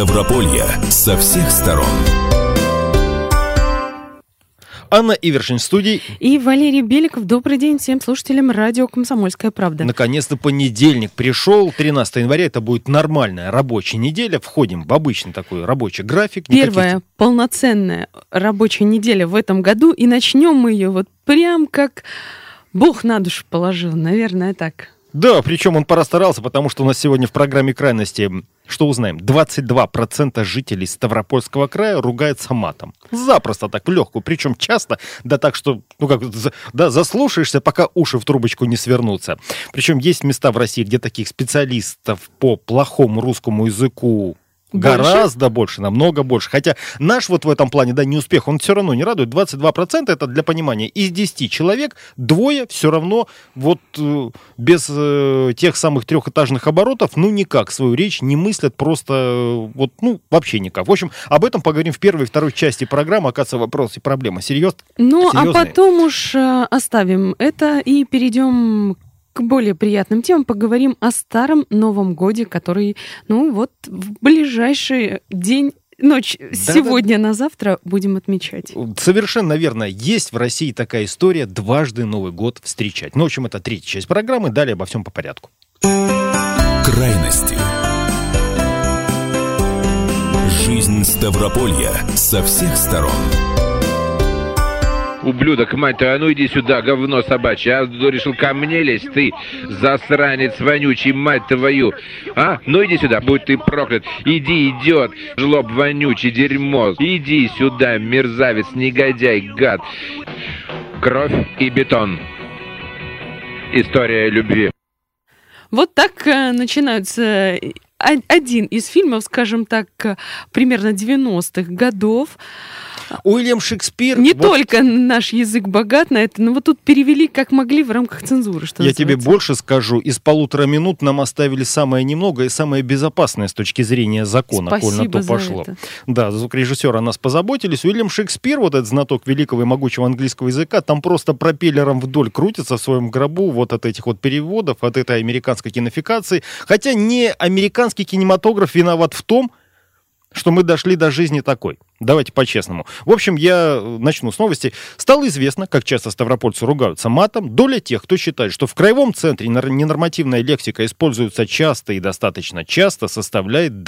Ставрополья со всех сторон. Анна Ивершин в студии. И Валерий Беликов. Добрый день всем слушателям радио «Комсомольская правда». Наконец-то понедельник пришел, 13 января, это будет нормальная рабочая неделя. Входим в обычный такой рабочий график. Первая полноценная рабочая неделя в этом году. И начнем мы ее вот прям как Бог на душу положил, наверное, так. Да, причем он порастарался, потому что у нас сегодня в программе «Крайности», что узнаем, 22% жителей Ставропольского края ругаются матом. Запросто так, в легкую, причем часто, да так, что, заслушаешься, пока уши в трубочку не свернутся. Причем есть места в России, где таких специалистов по плохому русскому языку гораздо больше, намного больше. Хотя наш вот в этом плане, неуспех, он все равно не радует. 22% это для понимания. Из 10 человек 2 все равно без тех самых трехэтажных оборотов, никак свою речь не мыслят просто, вообще никак. В общем, об этом поговорим в первой и второй части программы. Оказывается, вопрос и проблема серьезные. А потом уж оставим это и перейдем к более приятным темам, поговорим о Старом Новом Годе, который, в ближайший день, ночь, сегодня на завтра будем отмечать. Совершенно верно. Есть в России такая история дважды Новый год встречать. В общем, это третья часть программы. Далее обо всем по порядку. Крайности. Жизнь Ставрополья со всех сторон. Ублюдок, мать твою, а ну иди сюда, говно собачье, а решил ко мне лезть, ты, засранец вонючий, мать твою, а? Ну иди сюда, будь ты проклят, иди, идиот, жлоб вонючий, дерьмо, иди сюда, мерзавец, негодяй, гад. Кровь и бетон. История любви. Вот так начинаются один из фильмов, скажем так, примерно 90-х годов. Уильям Шекспир... Не только наш язык богат на это, но тут перевели как могли в рамках цензуры, что называется. Я тебе больше скажу. Из 1,5 минут нам оставили самое немногое и самое безопасное с точки зрения закона, коль на то пошло. Это. Да, звукорежиссеры о нас позаботились. Уильям Шекспир, этот знаток великого и могучего английского языка, там просто пропеллером вдоль крутится в своем гробу от этих переводов, от этой американской кинофикации. Хотя не американский кинематограф виноват в том, что мы дошли до жизни такой. Давайте по-честному. В общем, я начну с новости. Стало известно, как часто ставропольцы ругаются матом. Доля тех, кто считает, что в краевом центре ненормативная лексика используется часто и достаточно часто, составляет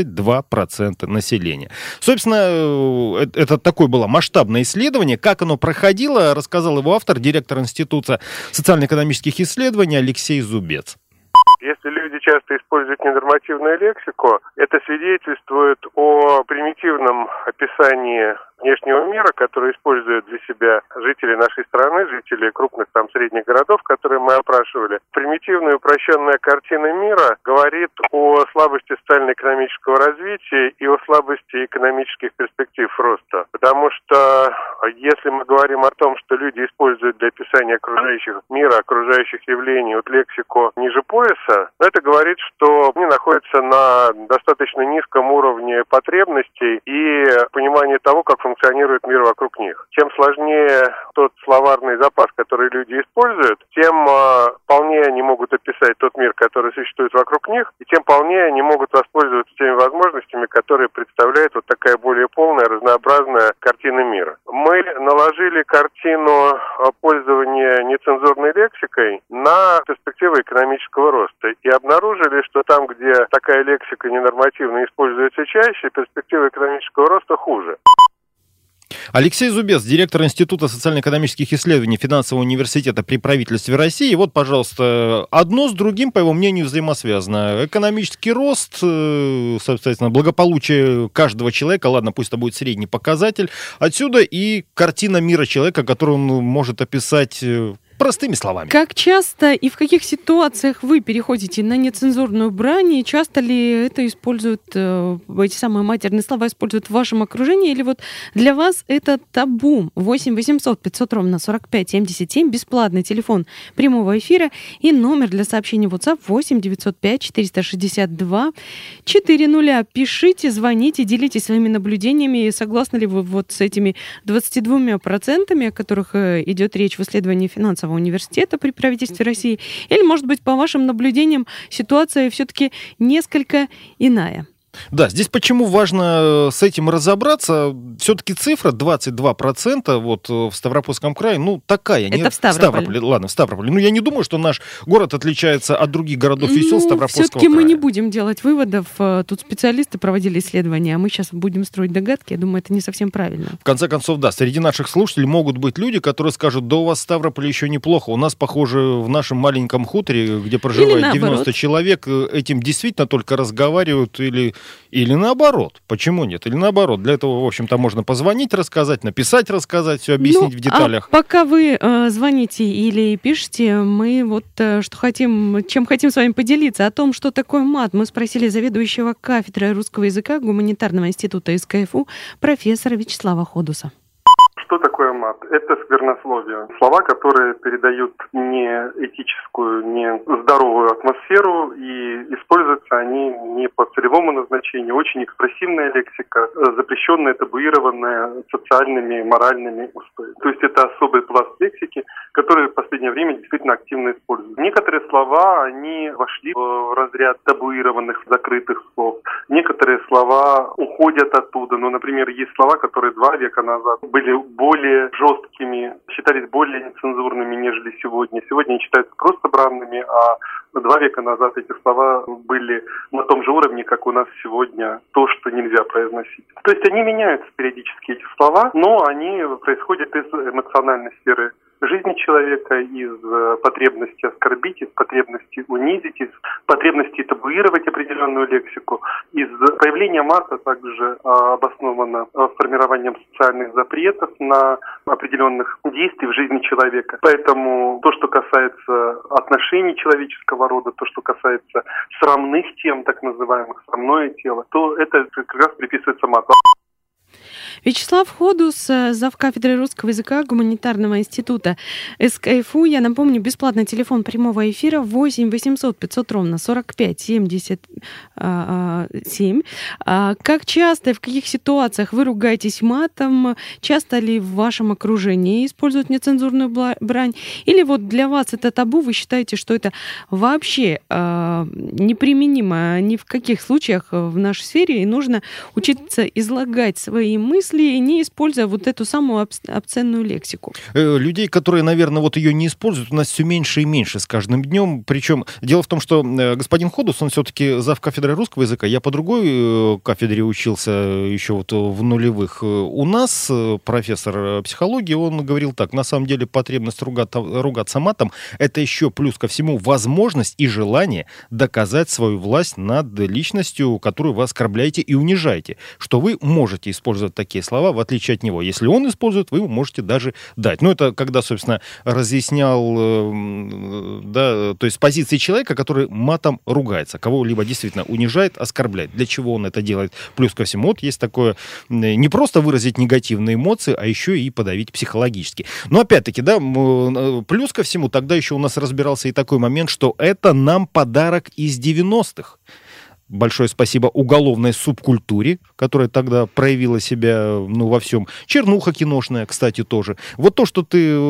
22% населения. Собственно, это такое было масштабное исследование. Как оно проходило, рассказал его автор, директор Института социально-экономических исследований Алексей Зубец. Если люди часто используют ненормативную лексику, это свидетельствует о примитивном описании внешнего мира, который используют для себя жители нашей страны, жители крупных средних городов, которые мы опрашивали. Примитивная и упрощенная картина мира говорит о слабости социально-экономического развития и о слабости экономических перспектив роста. Потому что если мы говорим о том, что люди используют для описания окружающих мира, окружающих явлений лексику ниже пояса, это говорит, что они находятся на достаточно низком уровне потребностей и понимания того, как функционирует мир вокруг них. Чем сложнее тот словарный запас, который люди используют, тем полнее они могут описать тот мир, который существует вокруг них, и тем полнее они могут воспользоваться теми возможностями, которые представляет такая более полная, разнообразная картина мира. Мы наложили картину пользования нецензурной лексикой на перспективы экономического роста и обнаружили, что там, где такая лексика ненормативно используется чаще, перспективы экономического роста хуже. Алексей Зубец, директор Института социально-экономических исследований Финансового университета при правительстве России. Вот, пожалуйста, одно с другим, по его мнению, взаимосвязано. Экономический рост, соответственно, благополучие каждого человека, ладно, пусть это будет средний показатель, отсюда и картина мира человека, которую он может описать простыми словами. Как часто и в каких ситуациях вы переходите на нецензурную брань, и часто ли это используют, эти самые матерные слова используют в вашем окружении, или для вас это табу? 8 800 500 ровно 45 77, бесплатный телефон прямого эфира и номер для сообщений в WhatsApp 8 905 462 400. Пишите, звоните, делитесь своими наблюдениями, согласны ли вы с этими 22%, о которых идет речь в исследовании финансового университета при правительстве России, или, может быть, по вашим наблюдениям, ситуация все-таки несколько иная? Да, здесь почему важно с этим разобраться? Все-таки цифра 22% вот в Ставропольском крае, ну, такая. Это в Ставрополе. Ладно, в Ставрополе. Ну, я не думаю, что наш город отличается от других городов и сел Ставропольского все-таки края. Мы не будем делать выводов. Тут специалисты проводили исследования, а мы сейчас будем строить догадки. Я думаю, это не совсем правильно. В конце концов, да, среди наших слушателей могут быть люди, которые скажут, да у вас в Ставрополе еще неплохо. У нас, похоже, в нашем маленьком хуторе, где проживает 90 человек, этим действительно только разговаривают или наоборот. Почему нет? Или наоборот. Для этого, в общем-то, можно позвонить, рассказать, написать, рассказать, все объяснить в деталях. А пока вы звоните или пишете, мы чем хотим с вами поделиться. О том, что такое мат, мы спросили заведующего кафедрой русского языка Гуманитарного института СКФУ профессора Вячеслава Ходуса. Что такое мат? Это сквернословие. Слова, которые передают не этическую, не здоровую атмосферу, и используются они не по целевому назначению. Очень экспрессивная лексика, запрещенная, табуированная социальными, моральными устоями. То есть это особый пласт лексики, который в последнее время действительно активно используют. Некоторые слова, они вошли в разряд табуированных, закрытых слов. Некоторые слова уходят оттуда. Ну, например, есть слова, которые 2 века назад были более жесткими, считались более нецензурными, нежели сегодня. Сегодня они считаются просто бранными, а 2 века назад эти слова были на том же уровне, как у нас сегодня то, что нельзя произносить. То есть они меняются периодически, эти слова, но они происходят из эмоциональной сферы жизни человека, из потребности оскорбить, из потребности унизить, из потребности табуировать определенную лексику. Из появления мата также обосновано формированием социальных запретов на определенных действий в жизни человека. Поэтому то, что касается отношений человеческого рода, то, что касается срамных тем, так называемых, срамное тело, то это как раз приписывается мату. Вячеслав Ходус, завкафедры русского языка Гуманитарного института СКФУ. Я напомню, бесплатный телефон прямого эфира 8 800 500 ровно 45 77. Как часто и в каких ситуациях вы ругаетесь матом? Часто ли в вашем окружении используют нецензурную брань? Или вот для вас это табу, вы считаете, что это вообще неприменимо ни в каких случаях в нашей сфере, и нужно учиться излагать свои мысли, не используя вот эту самую обсценную лексику? Людей, которые, наверное, вот ее не используют, у нас все меньше и меньше с каждым днем. Причем дело в том, что господин Ходус, он все-таки завкафедрой русского языка. Я по другой кафедре учился еще вот в нулевых. У нас профессор психологии, он говорил так: на самом деле потребность ругаться матом — это еще плюс ко всему возможность и желание доказать свою власть над личностью, которую вы оскорбляете и унижаете. Что вы можете использовать такие слова, в отличие от него. Если он использует, вы можете даже дать. Ну, это когда, собственно, разъяснял, да, то есть с позиции человека, который матом ругается, кого-либо действительно унижает, оскорбляет. Для чего он это делает? Плюс ко всему, вот есть такое, не просто выразить негативные эмоции, а еще и подавить психологически. Но опять-таки, да, плюс ко всему, тогда еще у нас разбирался и такой момент, что это нам подарок из 90-х. Большое спасибо уголовной субкультуре, которая тогда проявила себя, ну, во всем. Чернуха киношная, кстати, тоже. Вот то, что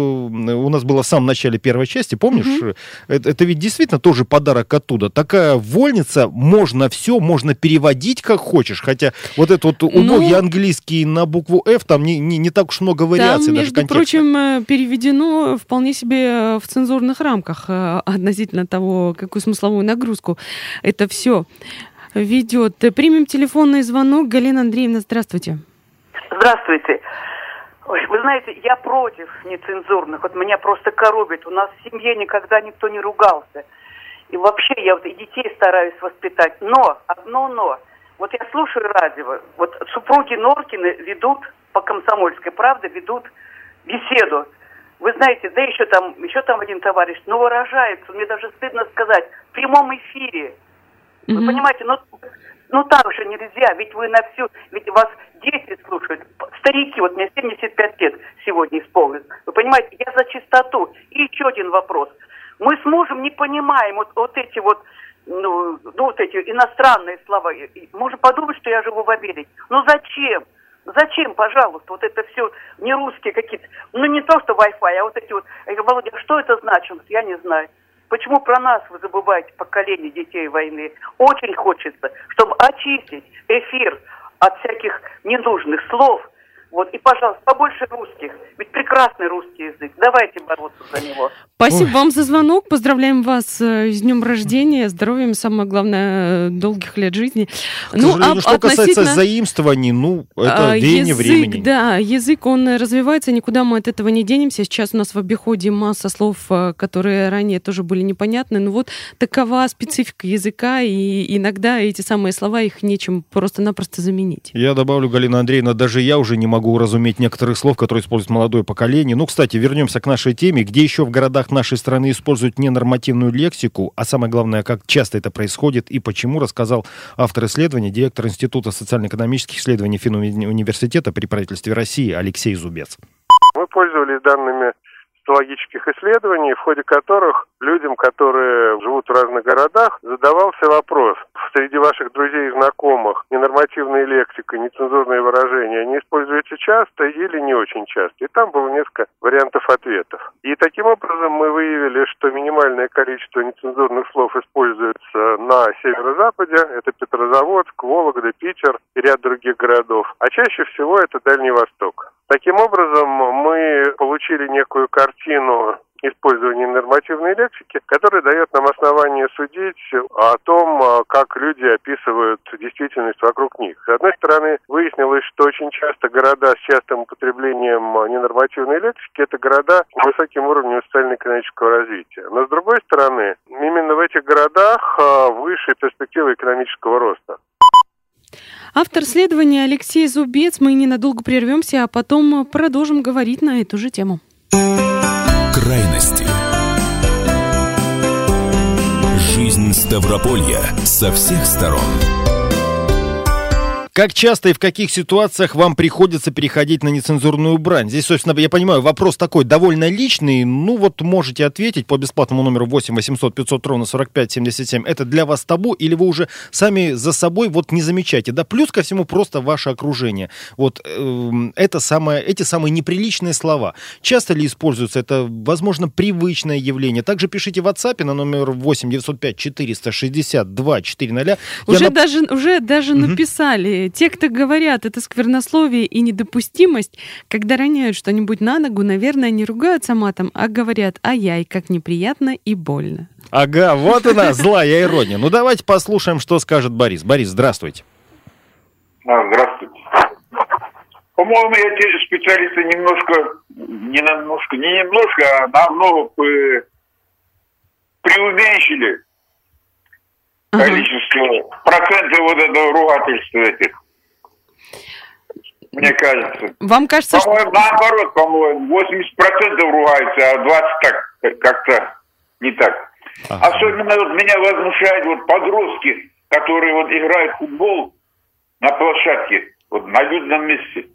у нас было в самом начале первой части, помнишь? Это ведь действительно тоже подарок оттуда. Такая вольница, можно все, можно переводить как хочешь. Хотя вот этот вот убогий английский на букву F, там не так уж много вариаций. Там, даже между прочим, переведено вполне себе в цензурных рамках относительно того, какую смысловую нагрузку это все ведет. Примем телефонный звонок. Галина Андреевна, здравствуйте. Здравствуйте. Ой, вы знаете, я против нецензурных. Вот меня просто коробит. У нас в семье никогда никто не ругался. И вообще я вот и детей стараюсь воспитать. Но, одно но. Вот я слушаю радио. Вот супруги Норкины ведут по «Комсомольской правде», ведут беседу. Вы знаете, да еще там один товарищ, но выражается, мне даже стыдно сказать, в прямом эфире. Вы понимаете, ну так же нельзя, ведь ведь вас дети слушают, старики, вот мне 75 лет сегодня исполнилось. Вы понимаете, я за чистоту. И еще один вопрос. Мы с мужем не понимаем вот эти вот, вот эти иностранные слова. Можно подумать, что я живу в Америке. Ну зачем? Зачем, пожалуйста, вот это все не русские какие-то, не то что Wi-Fi, а вот эти вот. Я говорю: Володя, что это значит? Я не знаю. Почему про нас вы забываете, поколение детей войны? Очень хочется, чтобы очистить эфир от всяких ненужных слов. Вот, и, пожалуйста, побольше русских. Ведь прекрасный русский язык. Давайте бороться за него. Спасибо вам за звонок. Поздравляем вас с днем рождения, здоровьем, самое главное, долгих лет жизни. К сожалению, что касается заимствований, это веяние времени. Да, язык, он развивается, никуда мы от этого не денемся. Сейчас у нас в обиходе масса слов, которые ранее тоже были непонятны. Но вот такова специфика языка, и иногда эти самые слова, их нечем просто-напросто заменить. Я добавлю, Галина Андреевна, даже я уже не могу уразуметь некоторых слов, которые использует молодое поколение. Кстати, вернемся к нашей теме, где еще в городах нашей страны используют ненормативную лексику, а самое главное, как часто это происходит и почему, рассказал автор исследования, директор Института социально-экономических исследований Финуниверситета при правительстве России Алексей Зубец. Мы пользовались данными социологических исследований, в ходе которых людям, которые живут в разных городах, задавался вопрос: среди ваших друзей и знакомых ненормативная лексика, нецензурные выражения, они используются часто или не очень часто? И там было несколько вариантов ответов. И таким образом мы выявили, что минимальное количество нецензурных слов используется на северо-западе, это Петрозаводск, Вологда, Питер и ряд других городов, а чаще всего это Дальний Восток. Таким образом, мы получили некую картину использования нормативной лексики, которая дает нам основание судить о том, как люди описывают действительность вокруг них. С одной стороны, выяснилось, что очень часто города с частым употреблением ненормативной лексики – это города с высоким уровнем социально-экономического развития. Но с другой стороны, именно в этих городах выше перспективы экономического роста. Автор исследования Алексей Зубец. Мы ненадолго прервемся, а потом продолжим говорить на эту же тему. Крайности. Жизнь Ставрополья со всех сторон. Как часто и в каких ситуациях вам приходится переходить на нецензурную брань? Здесь, собственно, я понимаю, вопрос такой довольно личный. Можете ответить по бесплатному номеру 8 800 500 ровно 45 77. Это для вас табу или вы уже сами за собой не замечаете? Да, плюс ко всему просто ваше окружение. Эти самые неприличные слова. Часто ли используются? Это, возможно, привычное явление. Также пишите в WhatsApp на номер 8 905 462 400. Уже даже написали. Те, кто говорят, это сквернословие и недопустимость, когда роняют что-нибудь на ногу, наверное, не ругаются матом, а говорят: ай-яй, как неприятно и больно. Ага, вот она, злая ирония. Давайте послушаем, что скажет Борис. Борис, здравствуйте. Здравствуйте. По-моему, эти специалисты намного преуменьшили количество процентов этого ругательства этих. Мне кажется. Вам кажется, по-моему, наоборот, 80% ругаются, а 20% так как-то не так. Особенно меня возмущают подростки, которые играют в футбол на площадке, на людном месте.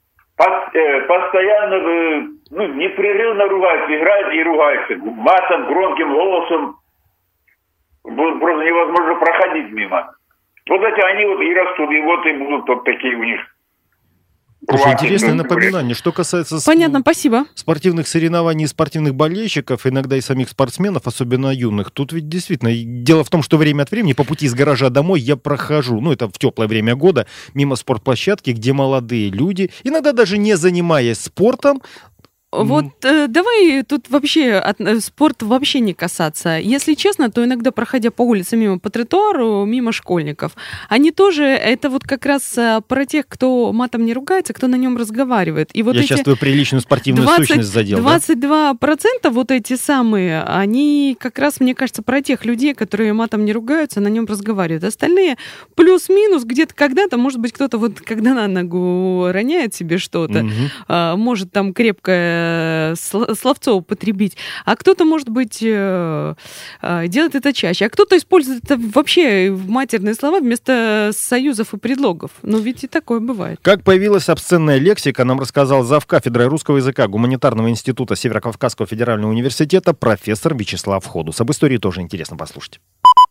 Постоянно, непрерывно ругаются, играют и ругаются. Матом, громким голосом. Просто невозможно проходить мимо. Они и растут, и будут такие у них. Слушай, интересное напоминание. Что касается Понятно, спасибо. Спортивных соревнований и спортивных болельщиков, иногда и самих спортсменов, особенно юных, тут ведь действительно дело в том, что время от времени по пути из гаража домой я прохожу, это в теплое время года, мимо спортплощадки, где молодые люди, иногда даже не занимаясь спортом, давай тут вообще спорт вообще не касаться. Если честно, то иногда, проходя по улице по тротуару, мимо школьников, они тоже, это как раз про тех, кто матом не ругается, кто на нем разговаривает. И я сейчас твою приличную спортивную сущность задел. 22% эти самые, они как раз, мне кажется, про тех людей, которые матом не ругаются, на нем разговаривают. Остальные плюс-минус где-то когда-то, может быть, кто-то когда на ногу роняет себе что-то, может там крепкое словцо употребить, а кто-то, может быть, делает это чаще, а кто-то использует это вообще в матерные слова вместо союзов и предлогов. Ведь и такое бывает. Как появилась обсценная лексика, нам рассказал завкафедрой русского языка Гуманитарного института Северо-Кавказского федерального университета профессор Вячеслав Ходус. Об истории тоже интересно послушать.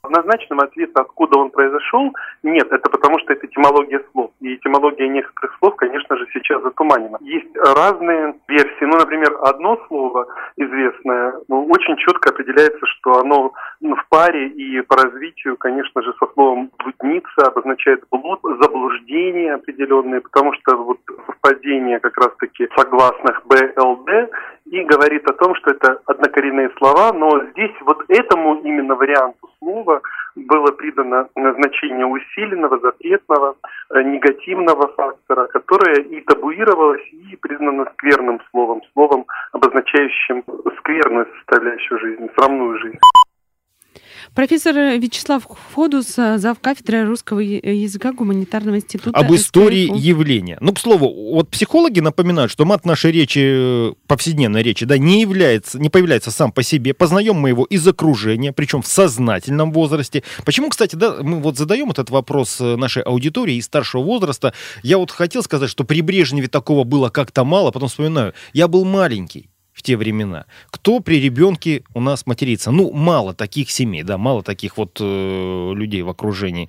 Однозначного ответа, откуда он произошел, нет. Это потому, что это этимология слов. И этимология некоторых слов, конечно же, сейчас затуманена. Есть разные версии. Например, одно слово известное, очень четко определяется, что оно в паре и по развитию, конечно же, со словом «блудница» обозначает блуд, заблуждение определенные, потому что совпадение как раз-таки согласных БЛД и говорит о том, что это однокоренные слова, но здесь этому именно варианту слова было придано значение усиленного, запретного, негативного фактора, которое и табуировалось, и признано скверным словом, обозначающим скверную составляющую жизни, срамную жизнь. Профессор Вячеслав Ходус, завкафедры русского языка Гуманитарного института. Об истории явления. К слову, психологи напоминают, что мат в нашей речи, повседневной речи, не появляется сам по себе. Познаем мы его из окружения, причем в сознательном возрасте. Почему, кстати, мы задаем этот вопрос нашей аудитории из старшего возраста. Я хотел сказать, что при Брежневе такого было как-то мало, потом вспоминаю, я был маленький в те времена. Кто при ребенке у нас матерится? Мало таких семей, мало таких людей в окружении.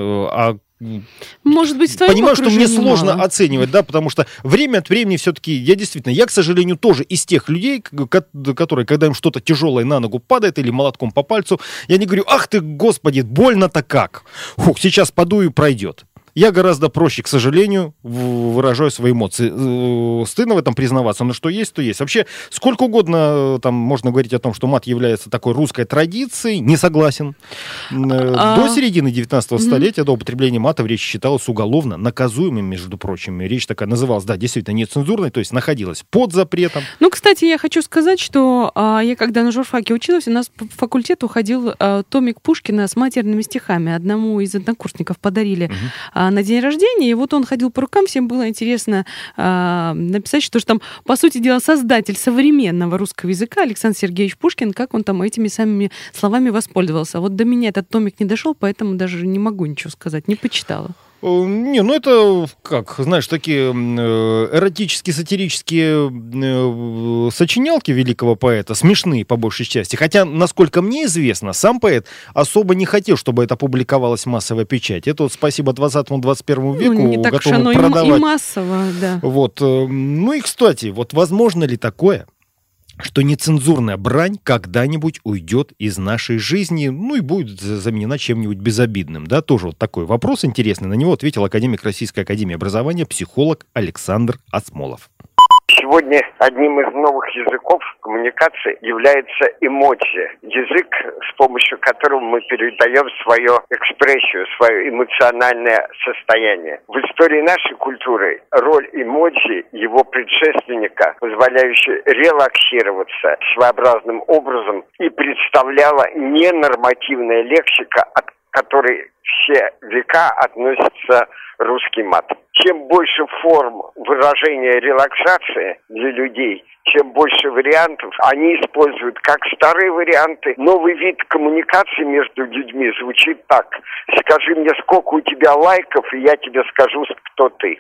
Может быть, в твоем понимаю, что мне сложно мало оценивать, потому что время от времени все-таки я, к сожалению, тоже из тех людей, которые, когда им что-то тяжелое на ногу падает или молотком по пальцу, я не говорю: ах ты, Господи, больно-то как! Сейчас подую и пройдет. Я гораздо проще, к сожалению, выражаю свои эмоции. Стыдно в этом признаваться, но что есть, то есть. Вообще, сколько угодно можно говорить о том, что мат является такой русской традицией, не согласен. До середины 19 столетия, до употребления мата в речи считалось уголовно наказуемым, между прочим. Речь такая называлась, действительно, нецензурной, то есть находилась под запретом. Кстати, я хочу сказать, что я когда на журфаке училась, у нас по факультету уходил томик Пушкина с матерными стихами. Одному из однокурсников подарили на день рождения, и он ходил по рукам, всем было интересно написать, что же там, по сути дела, создатель современного русского языка Александр Сергеевич Пушкин, как он там этими самыми словами воспользовался. До меня этот томик не дошел, поэтому даже не могу ничего сказать, не почитала. Это, такие эротические, сатирические сочинялки великого поэта, смешные по большей части. Хотя, насколько мне известно, сам поэт особо не хотел, чтобы это публиковалось в массовой печати. Это спасибо 20-21 веку, не так уж оно продавать. И массово, да. И, кстати, возможно ли такое, что нецензурная брань когда-нибудь уйдет из нашей жизни, и будет заменена чем-нибудь безобидным, Тоже такой вопрос интересный. На него ответил академик Российской академии образования, психолог Александр Осмолов. Сегодня одним из новых языков коммуникации является эмодзи. Язык, с помощью которого мы передаем свою экспрессию, свое эмоциональное состояние. В истории нашей культуры роль эмодзи, его предшественника, позволяющая релаксироваться своеобразным образом, и представляла ненормативная лексика, от которой все века относится русский мат. Чем больше форм выражения релаксации для людей, чем больше вариантов, они используют как старые варианты. Новый вид коммуникации между людьми звучит так: скажи мне, сколько у тебя лайков, и я тебе скажу, кто ты.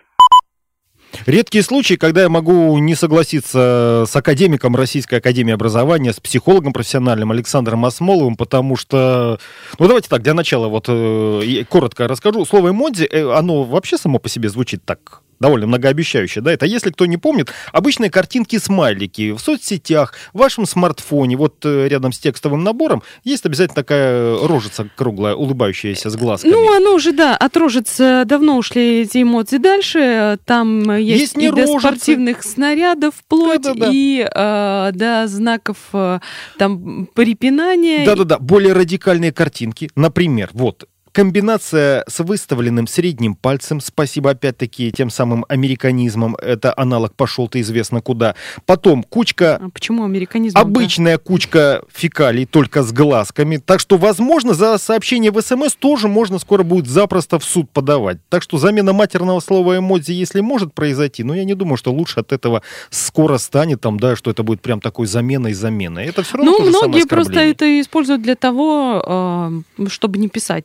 Редкие случаи, когда я могу не согласиться с академиком Российской академии образования, с психологом профессиональным Александром Осмоловым, потому что... давайте так, для начала коротко расскажу. Слово «эмодзи», оно вообще само по себе звучит так довольно многообещающе, Это, если кто не помнит, обычные картинки-смайлики в соцсетях, в вашем смартфоне, рядом с текстовым набором есть обязательно такая рожица круглая, улыбающаяся с глазками. Оно уже, от рожиц давно ушли эти эмодзи дальше. Там есть и до спортивных снарядов вплоть, и до знаков там препинания. Более радикальные картинки. Например, комбинация с выставленным средним пальцем, спасибо опять-таки тем самым американизмам, это аналог «пошел ты известно куда». Потом кучка... почему американизм? Обычная кучка фекалий, только с глазками. Так что, возможно, за сообщение в СМС тоже можно скоро будет запросто в суд подавать. Так что замена матерного слова «эмодзи», если может произойти, но я не думаю, что лучше от этого скоро станет, что это будет прям такой заменой. Это все равно то же самое многие оскорбление. Просто это используют для того, чтобы не писать.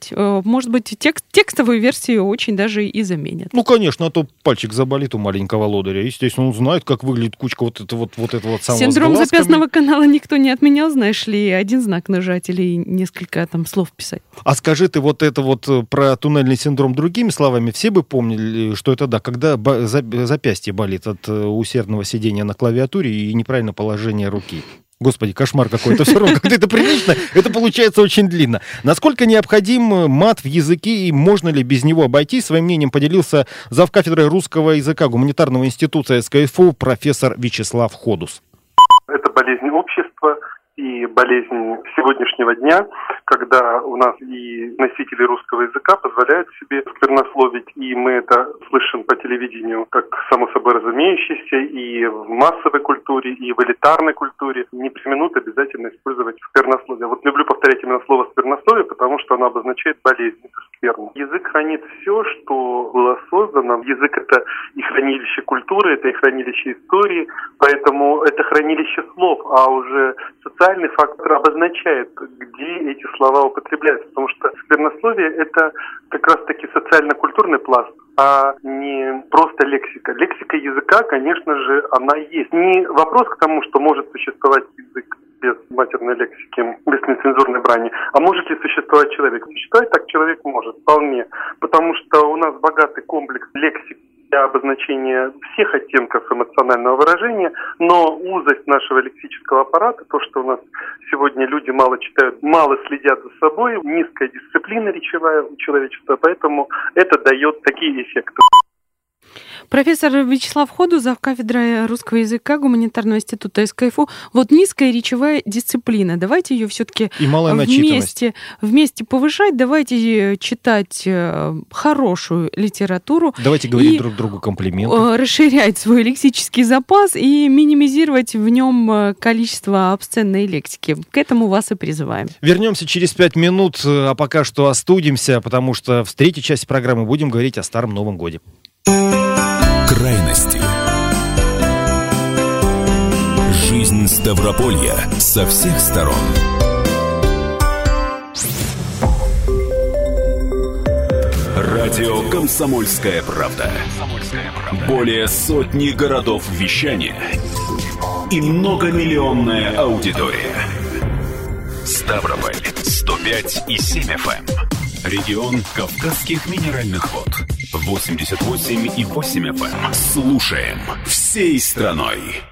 может быть, текстовую версию очень даже и заменят. Ну, конечно, а то пальчик заболит у маленького лодыря. Естественно, он знает, как выглядит кучка вот этого самого Синдром запястного канала никто не отменял, знаешь ли, один знак нажать или несколько там слов писать. А скажи ты вот это вот про туннельный синдром другими словами, все бы помнили, что это, да, когда запястье болит от усердного сидения на клавиатуре и неправильное положение руки. Господи, кошмар какой-то. Все равно, когда это прилично, это получается очень длинно. Насколько необходим мат в языке и можно ли без него обойтись? Своим мнением поделился завкафедрой русского языка Гуманитарного института СКФУ профессор Вячеслав Ходус. Это болезнь общества и болезнь сегодняшнего дня, когда у нас и носители русского языка позволяют себе сквернословить, и мы это слышим по телевидению как само собой разумеющееся, и в массовой культуре, и в элитарной культуре не преминут обязательно использовать сквернословие. Вот люблю повторять именно слово сквернословие, потому что оно обозначает болезнь, это скверно. Язык хранит все, что было создано. Язык — это и хранилище культуры, это и хранилище истории, поэтому это хранилище слов, а уже социальный фактор обозначает, где эти слова употребляются, потому что сквернословие — это как раз-таки социально-культурный пласт, а не просто лексика. Лексика языка, конечно же, она есть. Не вопрос к тому, что может существовать язык без матерной лексики, без нецензурной брани, а может ли существовать человек? Существовать так человек может, вполне, потому что у нас богатый комплекс лексик для обозначения всех оттенков эмоционального выражения, но узость нашего лексического аппарата, то, что у нас сегодня люди мало читают, мало следят за собой, низкая дисциплина речевая у человечества, поэтому это дает такие эффекты. Профессор Вячеслав Ходус, завкафедрой русского языка Гуманитарного института СКФУ. Вот низкая речевая дисциплина. Давайте ее все-таки вместе повышать. Давайте читать хорошую литературу. Давайте говорить друг другу комплименты. Расширять свой лексический запас и минимизировать в нем количество обсценной лексики. К этому вас и призываем. Вернемся через 5 минут, а пока что остудимся, потому что в третьей части программы будем говорить о Старом Новом Годе. Крайности. Жизнь Ставрополья со всех сторон. Радио «Комсомольская правда». Более сотни городов вещания и многомиллионная аудитория. Ставрополь 105,7 FM. Регион Кавказских минеральных вод 88,8 FM. Слушаем всей страной.